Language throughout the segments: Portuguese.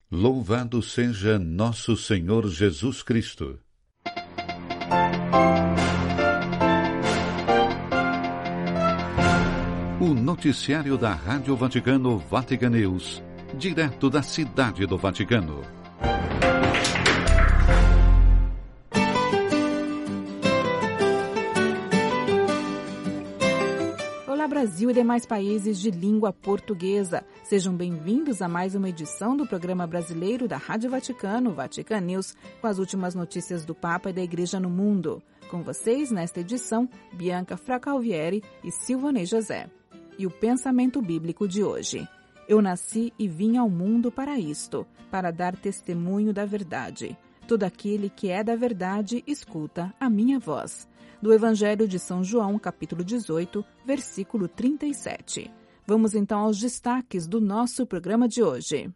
Louvado seja nosso Senhor Jesus Cristo. O noticiário da Rádio Vaticano, Vatican News, direto da Cidade do Vaticano. Olá, Brasil e demais países de língua portuguesa. Sejam bem-vindos a mais uma edição do programa brasileiro da Rádio Vaticano, Vatican News, com as últimas notícias do Papa e da Igreja no mundo. Com vocês, nesta edição, Bianca Fracalvieri e Silvanei José. E o pensamento bíblico de hoje. Eu nasci e vim ao mundo para isto, para dar testemunho da verdade. Todo aquele que é da verdade, escuta a minha voz. Do Evangelho de São João, capítulo 18, versículo 37. Vamos então aos destaques do nosso programa de hoje.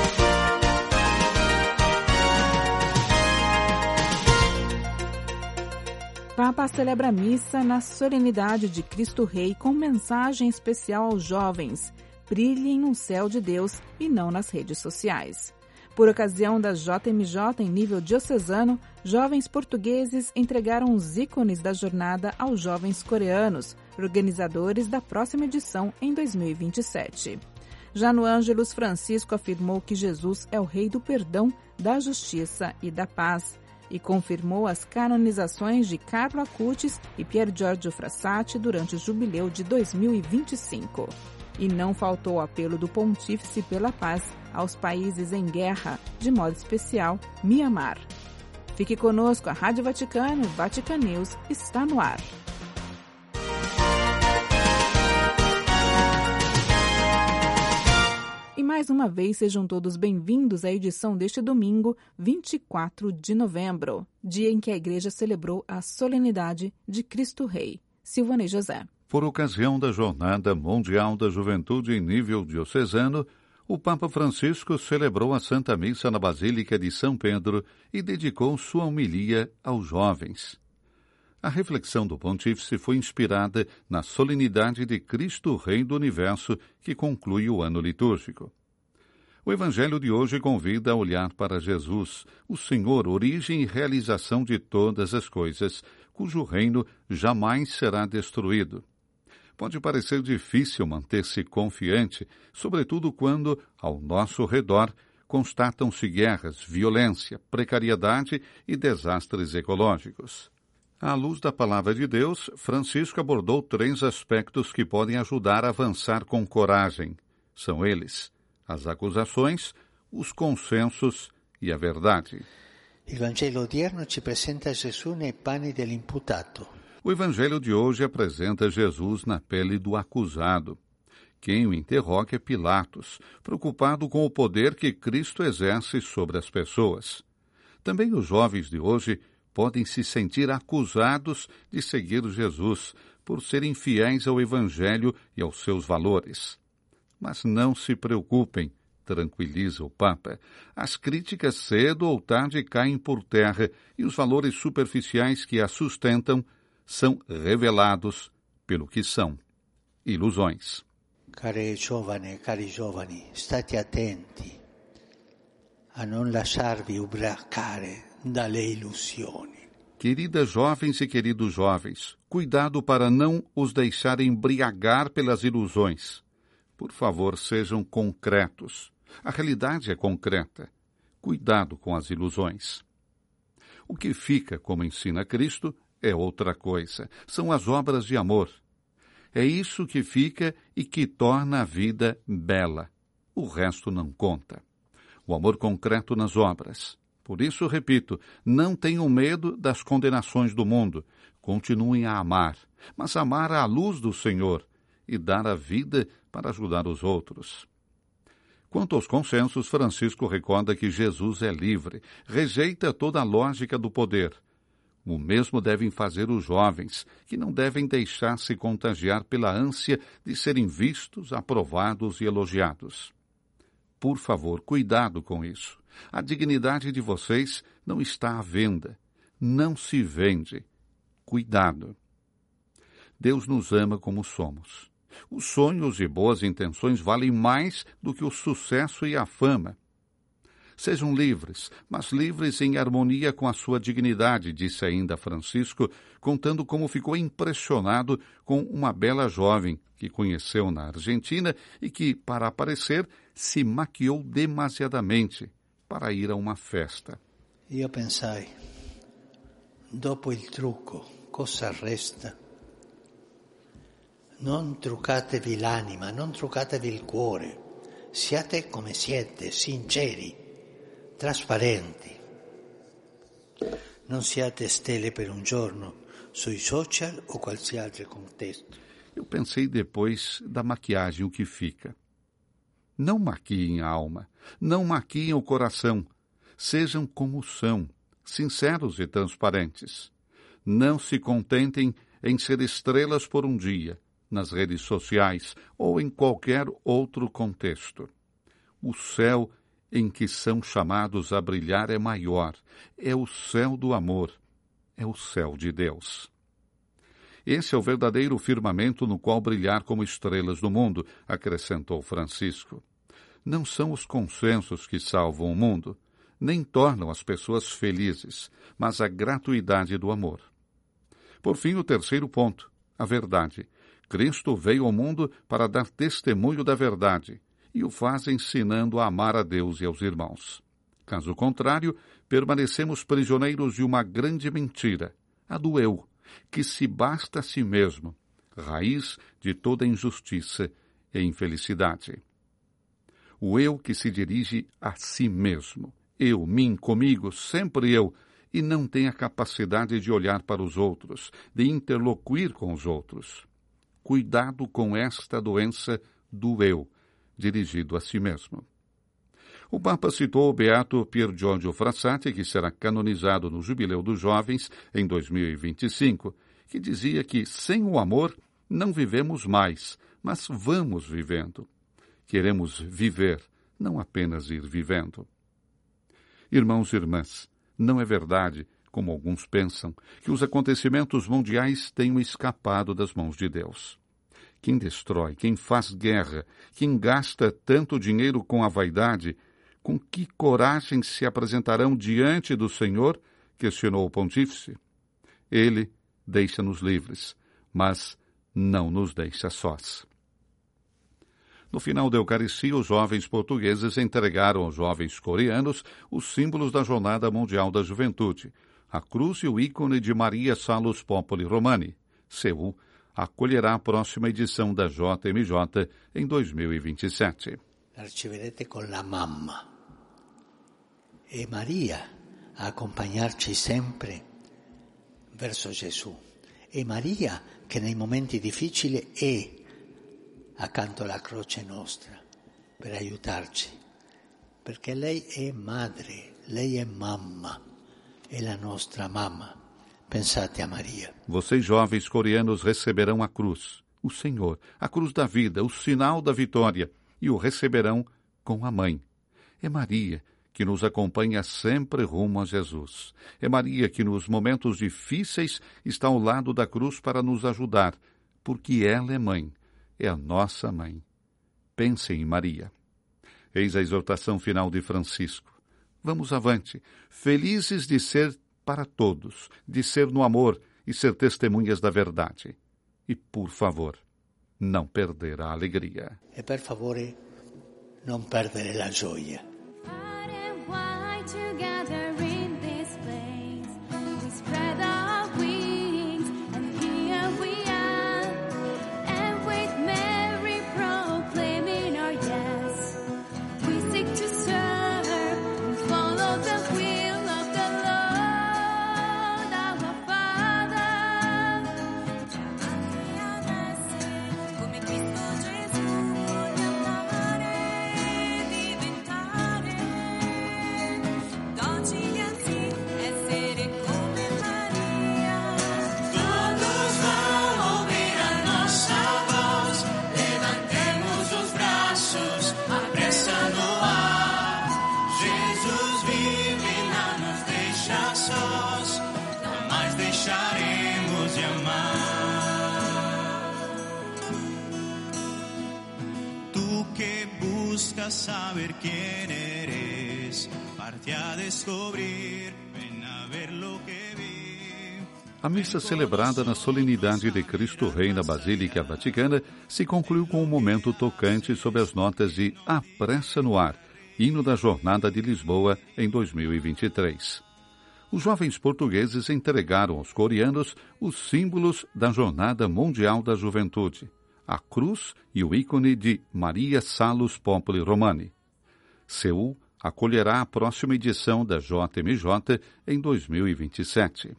Papa celebra a missa na solenidade de Cristo Rei com mensagem especial aos jovens. Brilhem no céu de Deus e não nas redes sociais. Por ocasião da JMJ em nível diocesano, jovens portugueses entregaram os ícones da jornada aos jovens coreanos, organizadores da próxima edição em 2027. Já no Ângelus, Francisco afirmou que Jesus é o Rei do perdão, da justiça e da paz, e confirmou as canonizações de Carlo Acutis e Pier Giorgio Frassati durante o jubileu de 2025. E não faltou o apelo do Pontífice pela paz aos países em guerra, de modo especial, Mianmar. Fique conosco, a Rádio Vaticano, Vatican News, está no ar. E mais uma vez, sejam todos bem-vindos à edição deste domingo, 24 de novembro, dia em que a Igreja celebrou a solenidade de Cristo Rei. Silvanei José. Por ocasião da Jornada Mundial da Juventude em nível diocesano, o Papa Francisco celebrou a Santa Missa na Basílica de São Pedro e dedicou sua homilia aos jovens. A reflexão do Pontífice foi inspirada na solenidade de Cristo Rei do Universo, que conclui o ano litúrgico. O Evangelho de hoje convida a olhar para Jesus, o Senhor, origem e realização de todas as coisas, cujo reino jamais será destruído. Pode parecer difícil manter-se confiante, sobretudo quando, ao nosso redor, constatam-se guerras, violência, precariedade e desastres ecológicos. À luz da Palavra de Deus, Francisco abordou 3 aspectos que podem ajudar a avançar com coragem. São eles: as acusações, os consensos e a verdade. Il Vangelo odierno ci presenta Gesù nei panni dell'imputato. O Evangelho de hoje apresenta Jesus na pele do acusado. Quem o interroga é Pilatos, preocupado com o poder que Cristo exerce sobre as pessoas. Também os jovens de hoje podem se sentir acusados de seguir Jesus, por serem fiéis ao Evangelho e aos seus valores. Mas não se preocupem, tranquiliza o Papa. As críticas cedo ou tarde caem por terra e os valores superficiais que as sustentam são revelados pelo que são: ilusões. Cari giovani, state attenti a non lasciarvi ubriacare dalle illusioni. Queridas jovens e queridos jovens, cuidado para não os deixar embriagar pelas ilusões. Por favor, sejam concretos. A realidade é concreta. Cuidado com as ilusões. O que fica, como ensina Cristo, é outra coisa. São as obras de amor. É isso que fica e que torna a vida bela. O resto não conta. O amor concreto nas obras. Por isso, repito, não tenham medo das condenações do mundo. Continuem a amar, mas amar à luz do Senhor e dar a vida para ajudar os outros. Quanto aos consensos, Francisco recorda que Jesus é livre, rejeita toda a lógica do poder. O mesmo devem fazer os jovens, que não devem deixar-se contagiar pela ânsia de serem vistos, aprovados e elogiados. Por favor, cuidado com isso. A dignidade de vocês não está à venda. Não se vende. Cuidado. Deus nos ama como somos. Os sonhos e boas intenções valem mais do que o sucesso e a fama. Sejam livres, mas livres em harmonia com a sua dignidade, disse ainda Francisco, contando como ficou impressionado com uma bela jovem que conheceu na Argentina e que, para aparecer, se maquiou demasiadamente para ir a uma festa. Io pensai, dopo il trucco, cosa resta? Non truccatevi l'anima, non truccatevi il cuore. Siate come siete, sinceri, trasparenti. Non siate stelle per un giorno sui social o qualsiasi altro contesto. Eu pensei depois da maquiagem o que fica. Não maquiem a alma, não maquiem o coração. Sejam como são, sinceros e transparentes. Não se contentem em ser estrelas por um dia, nas redes sociais ou em qualquer outro contexto. O céu em que são chamados a brilhar é maior, é o céu do amor, é o céu de Deus. Esse é o verdadeiro firmamento no qual brilhar como estrelas do mundo, acrescentou Francisco. Não são os consensos que salvam o mundo, nem tornam as pessoas felizes, mas a gratuidade do amor. Por fim, o terceiro ponto, a verdade. Cristo veio ao mundo para dar testemunho da verdade, e o faz ensinando a amar a Deus e aos irmãos. Caso contrário, permanecemos prisioneiros de uma grande mentira, a do eu, que se basta a si mesmo, raiz de toda injustiça e infelicidade. O eu que se dirige a si mesmo, eu, mim, comigo, sempre eu, e não tem a capacidade de olhar para os outros, de interloquir com os outros. Cuidado com esta doença do eu, dirigido a si mesmo. O Papa citou o beato Pier Giorgio Frassati, que será canonizado no Jubileu dos Jovens em 2025, que dizia que sem o amor não vivemos mais, mas vamos vivendo. Queremos viver, não apenas ir vivendo. Irmãos e irmãs, não é verdade, como alguns pensam, que os acontecimentos mundiais tenham escapado das mãos de Deus. Quem destrói, quem faz guerra, quem gasta tanto dinheiro com a vaidade, com que coragem se apresentarão diante do Senhor? Questionou o pontífice. Ele deixa-nos livres, mas não nos deixa sós. No final da Eucaristia, os jovens portugueses entregaram aos jovens coreanos os símbolos da Jornada Mundial da Juventude, a cruz e o ícone de Maria Salus Populi Romani. Seul acolherá a próxima edição da JMJ em 2027. La riceverete con la mamma e Maria a accompagnarci sempre verso Gesù. E Maria che nei momenti difficili è accanto alla croce nostra per aiutarci, perché lei è madre, lei è mamma, è la nostra mamma. Pensate a Maria. Vocês jovens coreanos receberão a cruz, o Senhor, a cruz da vida, o sinal da vitória, e o receberão com a mãe. É Maria que nos acompanha sempre rumo a Jesus. É Maria que nos momentos difíceis está ao lado da cruz para nos ajudar, porque ela é mãe. É a nossa mãe. Pensem em Maria. Eis a exortação final de Francisco. Vamos avante, felizes de ser para todos, de ser no amor e ser testemunhas da verdade. E, por favor, não perder a alegria. E per favore, non perdere la gioia. Buscas saber quién eres, A missa celebrada na solenidade de Cristo Rei na Basílica Vaticana se concluiu com um momento tocante sob as notas de A Pressa no Ar, hino da Jornada de Lisboa em 2023. Os jovens portugueses entregaram aos coreanos os símbolos da Jornada Mundial da Juventude, a cruz e o ícone de Maria Salus Populi Romani. Seul acolherá a próxima edição da JMJ em 2027.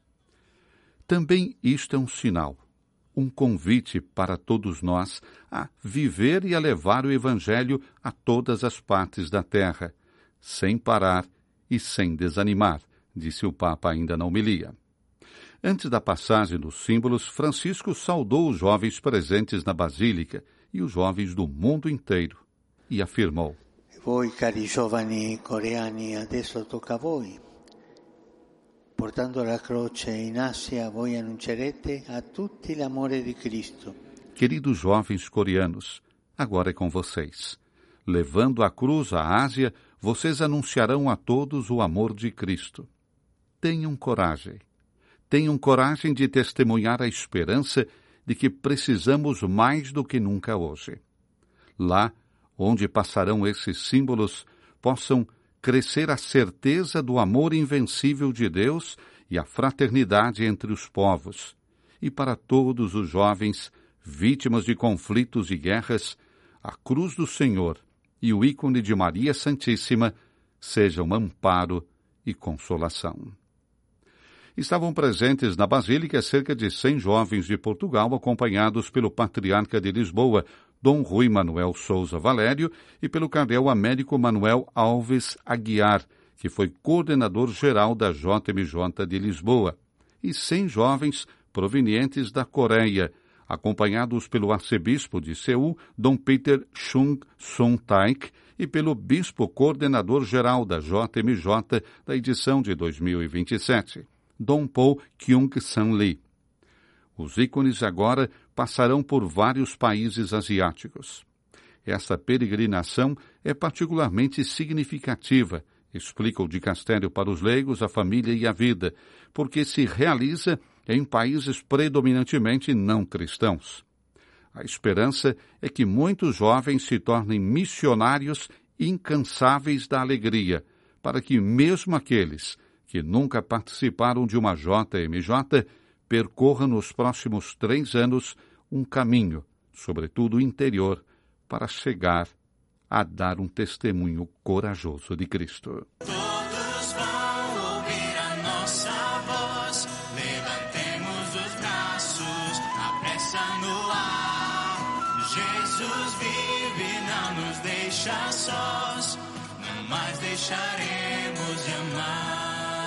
Também isto é um sinal, um convite para todos nós a viver e a levar o Evangelho a todas as partes da terra, sem parar e sem desanimar, disse o Papa ainda na homilia. Antes da passagem dos símbolos, Francisco saudou os jovens presentes na Basílica e os jovens do mundo inteiro e afirmou: Voi, cari giovani coreani, adesso tocca a voi. Portando la croce in Asia, voi annuncerete a tutti l'amore di Cristo. Queridos jovens coreanos, agora é com vocês. Levando a cruz à Ásia, vocês anunciarão a todos o amor de Cristo. Tenham coragem. Tenham coragem de testemunhar a esperança de que precisamos mais do que nunca hoje. Lá, onde passarão esses símbolos, possam crescer a certeza do amor invencível de Deus e a fraternidade entre os povos. E para todos os jovens, vítimas de conflitos e guerras, a cruz do Senhor e o ícone de Maria Santíssima sejam amparo e consolação. Estavam presentes na Basílica cerca de 100 jovens de Portugal, acompanhados pelo Patriarca de Lisboa, Dom Rui Manuel Sousa Valério, e pelo cardeal Américo Manuel Alves Aguiar, que foi coordenador-geral da JMJ de Lisboa, e 100 jovens provenientes da Coreia, acompanhados pelo arcebispo de Seul, Dom Peter Chung Sung Taik, e pelo bispo coordenador-geral da JMJ da edição de 2027, Dom Paul Kyung San Lee. Os ícones agora passarão por vários países asiáticos. Esta peregrinação é particularmente significativa, explica o dicastério para os leigos, a família e a vida, porque se realiza em países predominantemente não cristãos. A esperança é que muitos jovens se tornem missionários incansáveis da alegria, para que mesmo aqueles que nunca participaram de uma JMJ percorram nos próximos 3 anos um caminho, sobretudo interior, para chegar a dar um testemunho corajoso de Cristo. Todos vão ouvir a nossa voz, levantemos os braços, a pressa no ar. Jesus vive, não nos deixa sós, não mais deixaremos de amar.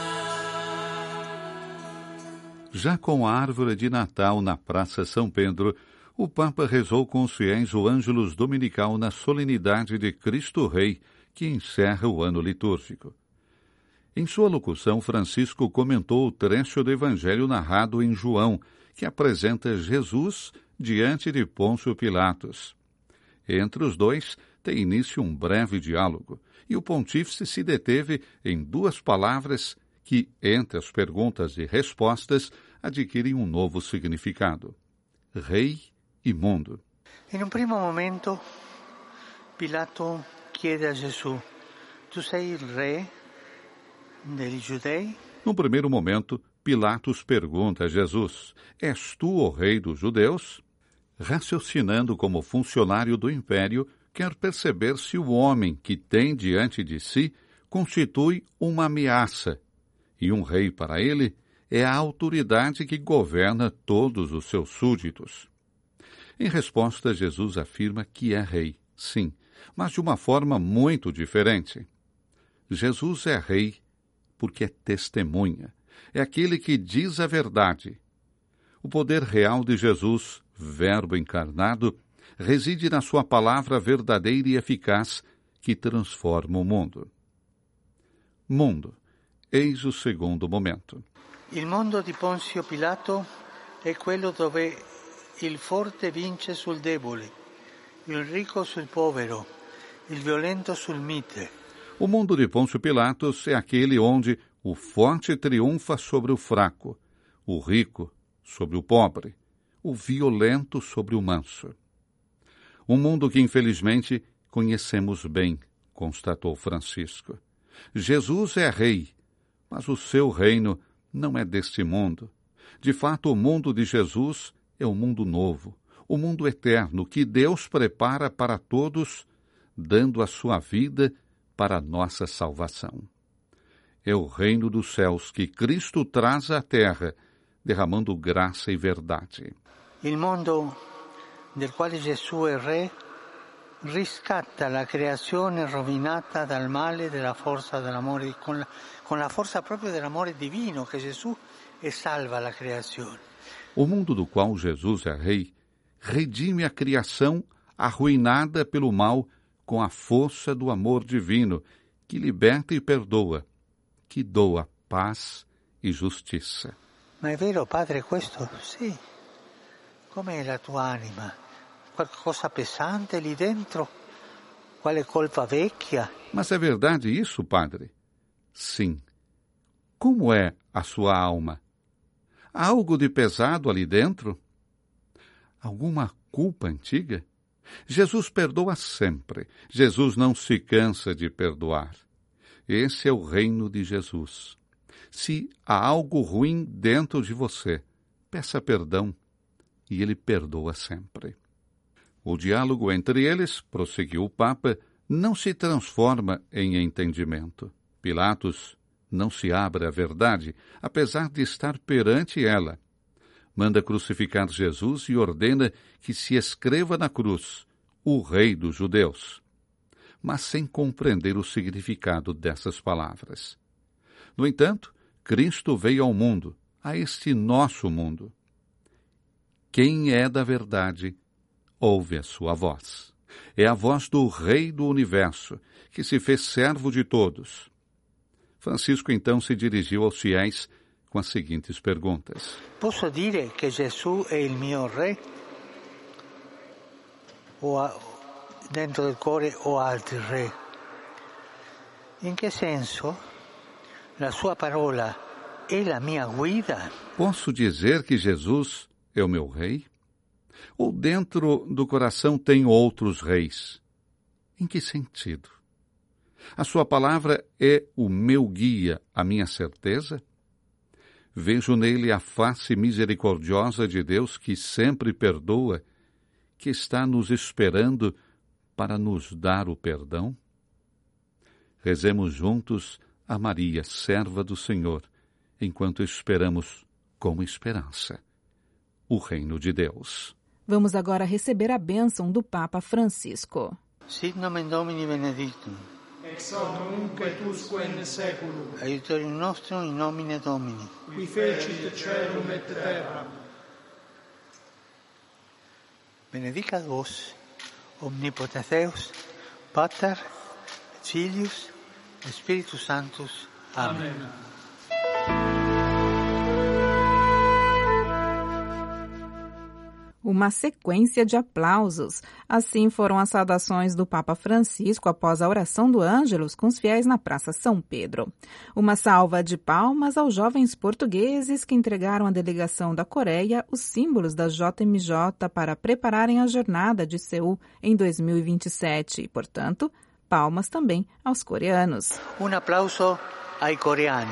Já com a árvore de Natal na Praça São Pedro, o Papa rezou com os fiéis o Ângelus Dominical na solenidade de Cristo Rei, que encerra o ano litúrgico. Em sua locução, Francisco comentou o trecho do Evangelho narrado em João, que apresenta Jesus diante de Pôncio Pilatos. Entre os dois, tem início um breve diálogo, e o pontífice se deteve em 2 palavras que, entre as perguntas e respostas, adquirem um novo significado: Rei e mundo. In un primo momento, Pilato chiede a Gesù: Tu sei il re dei giudei? No primeiro momento, Pilatos pergunta a Jesus: És tu o rei dos judeus? Raciocinando como funcionário do império, quer perceber se o homem que tem diante de si constitui uma ameaça, e um rei para ele é a autoridade que governa todos os seus súditos. Em resposta, Jesus afirma que é rei, sim, mas de uma forma muito diferente. Jesus é rei porque é testemunha, é aquele que diz a verdade. O poder real de Jesus, Verbo encarnado, reside na sua palavra verdadeira e eficaz que transforma o mundo. Mundo, eis o segundo momento. Il mondo di Ponzio Pilato è quello dove il forte vince sul debole, il ricco sul povero, il violento sul mite. O mundo de Pôncio Pilatos é aquele onde o forte triunfa sobre o fraco, o rico sobre o pobre, o violento sobre o manso. Um mundo que, infelizmente, conhecemos bem, constatou Francisco. Jesus é rei, mas o seu reino não é deste mundo. De fato, o mundo de Jesus é um mundo novo, o mundo eterno que Deus prepara para todos, dando a sua vida para a nossa salvação. É o reino dos céus que Cristo traz à terra, derramando graça e verdade. Il mondo del quale Gesù è re riscatta la creazione rovinata dal male e della forza dell'amore, con la forza proprio dell'amore divino che Gesù e salva la creazione. O mundo do qual Jesus é rei redime a criação arruinada pelo mal com a força do amor divino que liberta e perdoa, que doa paz e justiça. Ma è vero, Padre, questo? Sì. Com'è la tua anima? Qualcosa pesante lì dentro? Quale colpa vecchia? Mas é verdade isso, Padre? Sim. Como é a sua alma? Há algo de pesado ali dentro? Alguma culpa antiga? Jesus perdoa sempre. Jesus não se cansa de perdoar. Esse é o reino de Jesus. Se há algo ruim dentro de você, peça perdão e ele perdoa sempre. O diálogo entre eles, prosseguiu o Papa, não se transforma em entendimento. Pilatos não se abre à verdade, apesar de estar perante ela. Manda crucificar Jesus e ordena que se escreva na cruz o Rei dos Judeus, mas sem compreender o significado dessas palavras. No entanto, Cristo veio ao mundo, a este nosso mundo. Quem é da verdade, ouve a sua voz. É a voz do Rei do Universo, que se fez servo de todos. Francisco então se dirigiu aos fiéis com as seguintes perguntas. Posso dire che Gesù è il mio Re? O dentro del cuore ho altri Re? In che senso? La sua parola è la mia guida? Posso dizer que Jesus é o meu Rei? Ou dentro do coração tenho outros reis? Em que sentido? A sua palavra é o meu guia, a minha certeza? Vejo nele a face misericordiosa de Deus que sempre perdoa, que está nos esperando para nos dar o perdão? Rezemos juntos a Maria, serva do Senhor, enquanto esperamos com esperança o reino de Deus. Vamos agora receber a bênção do Papa Francisco. Sit nomen Domini benedictum. Ex hoc nunc et usque in saeculum. Aiutorium nostrum in nomine Domini. Qui fecit caelum et terram. Benedicat vos, omnipotens Deus, Pater, Filius, Spiritus Sanctus. Amém. Uma sequência de aplausos. Assim foram as saudações do Papa Francisco após a oração do Ângelus com os fiéis na Praça São Pedro. Uma salva de palmas aos jovens portugueses que entregaram à delegação da Coreia os símbolos da JMJ para prepararem a jornada de Seul em 2027 e, portanto, palmas também aos coreanos. Um aplauso ai coreani.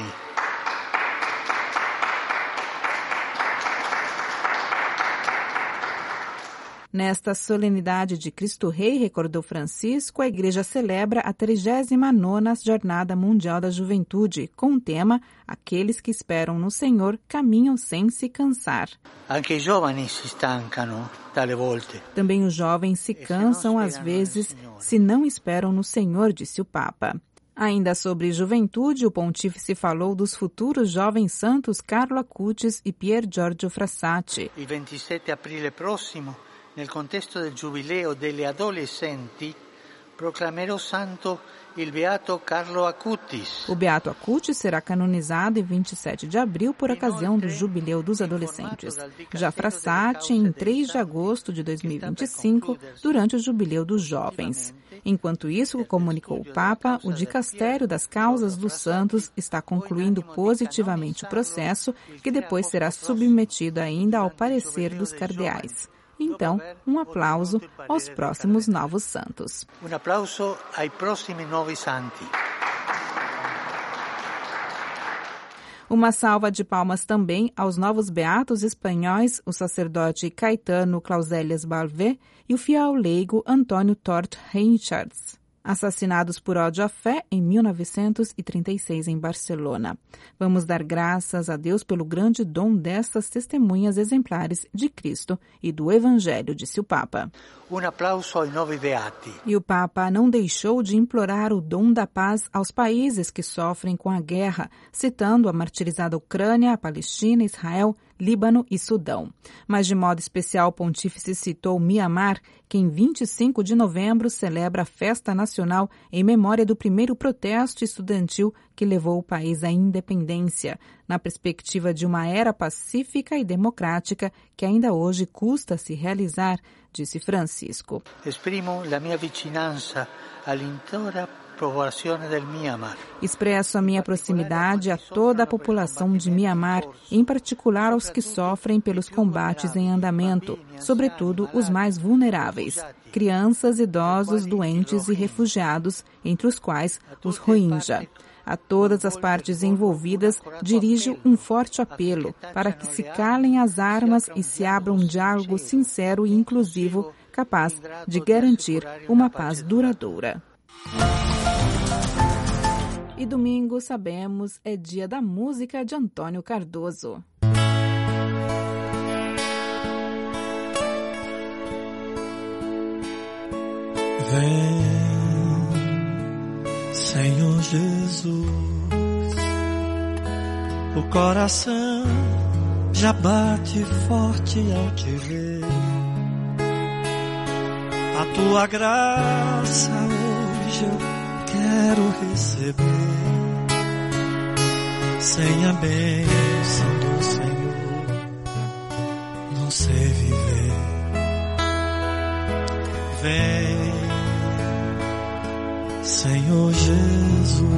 Nesta solenidade de Cristo Rei, recordou Francisco, a Igreja celebra a 39ª Jornada Mundial da Juventude, com o tema Aqueles que esperam no Senhor caminham sem se cansar. Anche i giovani si stancano dalle volte. Também os jovens se cansam às vezes se não esperam no Senhor, disse o Papa. Ainda sobre juventude, o pontífice falou dos futuros jovens santos Carlo Acutis e Pier Giorgio Frassati. Il 27 aprile prossimo, nel contesto del Giubileo delle Adolescenti, proclamerò santo il Beato Carlo Acutis. O Beato Acutis será canonizado em 27 de abril por ocasião do Jubileu dos Adolescentes. Já Frassati em 3 de agosto de 2025, durante o Jubileu dos Jovens. Enquanto isso, comunicou o Papa, o Dicastério das Causas dos Santos está concluindo positivamente o processo, que depois será submetido ainda ao parecer dos cardeais. Então, um aplauso aos próximos novos santos. Um aplauso aos próximos novos santos. Uma salva de palmas também aos novos beatos espanhóis, o sacerdote Caetano Clausélias Balvé e o fiel leigo Antônio Tort Richards, assassinados por ódio à fé em 1936 em Barcelona. Vamos dar graças a Deus pelo grande dom dessas testemunhas exemplares de Cristo e do Evangelho, disse o Papa. Um aplauso aos novos beati. E o Papa não deixou de implorar o dom da paz aos países que sofrem com a guerra, citando a martirizada Ucrânia, a Palestina, Israel, Líbano e Sudão. Mas de modo especial, o pontífice citou Mianmar, que em 25 de novembro celebra a festa nacional em memória do primeiro protesto estudantil que levou o país à independência, na perspectiva de uma era pacífica e democrática que ainda hoje custa se realizar, disse Francisco. Exprimo a minha vicinança all'intera popolazione del Myanmar. Expresso a minha proximidade a toda a população de Mianmar, em particular aos que sofrem pelos combates em andamento, sobretudo os mais vulneráveis, crianças, idosos, doentes e refugiados, entre os quais os Rohingya. A todas as partes envolvidas, dirijo um forte apelo para que se calem as armas e se abra um diálogo sincero e inclusivo, capaz de garantir uma paz duradoura. E domingo, sabemos, é dia da música de Antônio Cardoso. Vem, Senhor Jesus, o coração já bate forte ao te ver. A tua graça hoje eu quero receber. Sem a bênção do Senhor não sei viver. Vem, Senhor Jesus,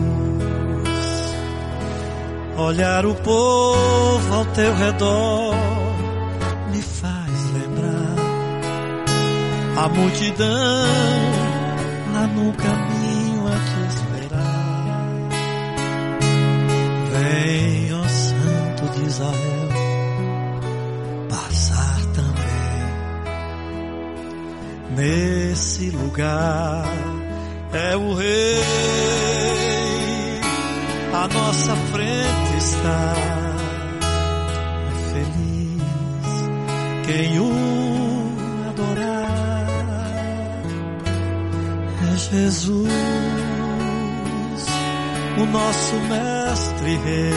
olhar o povo ao teu redor me faz lembrar a multidão lá no caminho a te esperar. Vem, ó Santo de Israel, passar também nesse lugar. É o Rei, à nossa frente está. Feliz quem o adorar. É Jesus, o nosso mestre rei.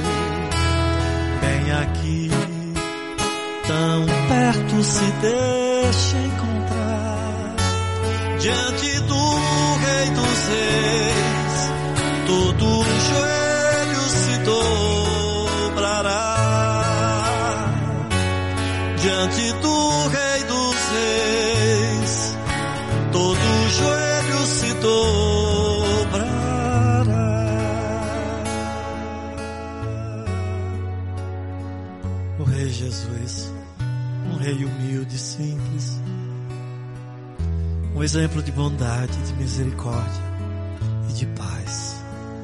Bem aqui, tão perto, se deixa encontrar. Diante do Rei dos Reis, todo joelho se dobrará. Diante do Rei dos Reis, todo joelho se dobrará. O Rei Jesus, um Rei humilde e simples, um exemplo de bondade, de misericórdia e de paz.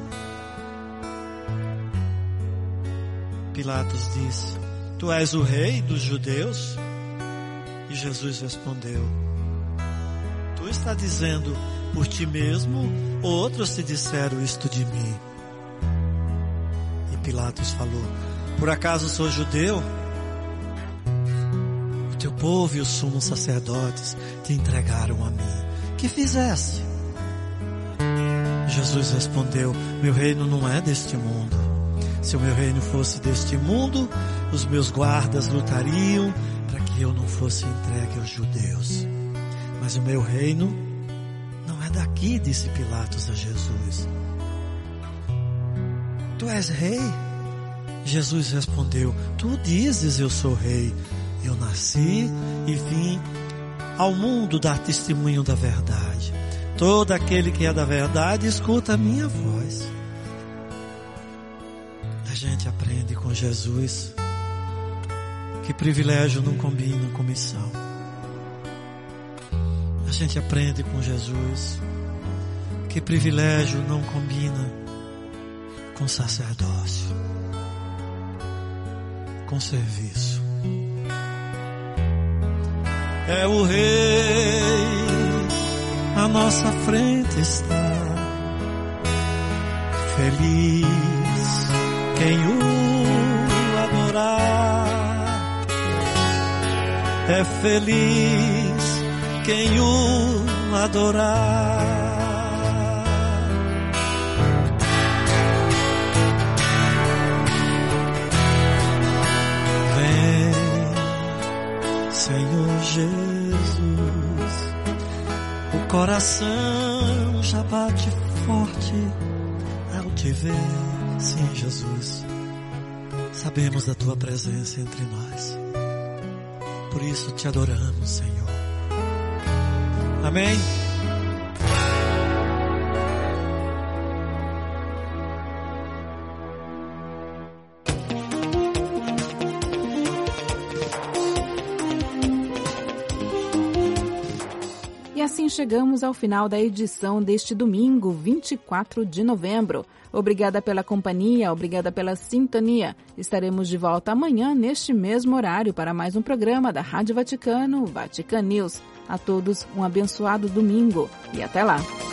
Pilatos disse: Tu és o rei dos judeus? E Jesus respondeu: Tu está dizendo por ti mesmo, ou outros te disseram isto de mim? E Pilatos falou: Por acaso sou judeu? Teu povo e os sumos sacerdotes te entregaram a mim. Que fizeste? Jesus respondeu: Meu reino não é deste mundo. Se o meu reino fosse deste mundo, os meus guardas lutariam para que eu não fosse entregue aos judeus. Mas o meu reino não é daqui, disse Pilatos a Jesus. Tu és rei? Jesus respondeu: Tu dizes, eu sou rei. Eu nasci e vim ao mundo dar testemunho da verdade. Todo aquele que é da verdade escuta a minha voz. A gente aprende com Jesus que privilégio não combina com missão. A gente aprende com Jesus que privilégio não combina com sacerdócio, com serviço. É o Rei, à nossa frente está. Feliz quem o adorar. É feliz quem o adorar. Senhor Jesus, o coração já bate forte ao te ver. Sim, Jesus, sabemos da tua presença entre nós, por isso te adoramos, Senhor. Amém. E assim chegamos ao final da edição deste domingo, 24 de novembro. Obrigada pela companhia, obrigada pela sintonia. Estaremos de volta amanhã, neste mesmo horário, para mais um programa da Rádio Vaticano, Vatican News. A todos um abençoado domingo e até lá.